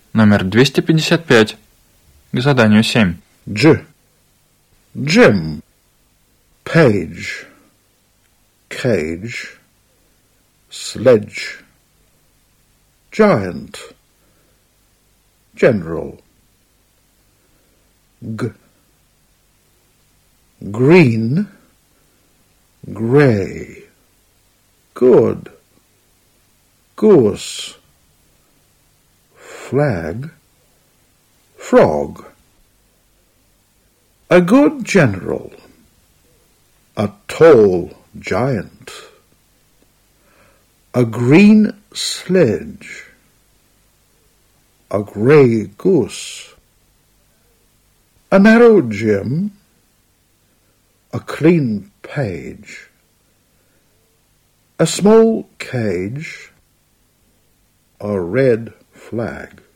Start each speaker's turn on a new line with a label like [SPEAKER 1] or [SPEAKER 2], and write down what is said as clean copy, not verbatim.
[SPEAKER 1] Номер 255. К заданию 7.
[SPEAKER 2] Jim. Page. Cage. Sledge. Giant. General. Green. Grey. Good. Goose. Flag. Frog. A good general. A tall giant. A green sledge. A grey goose. A narrow Jim. A clean page. A small cage. A red flag.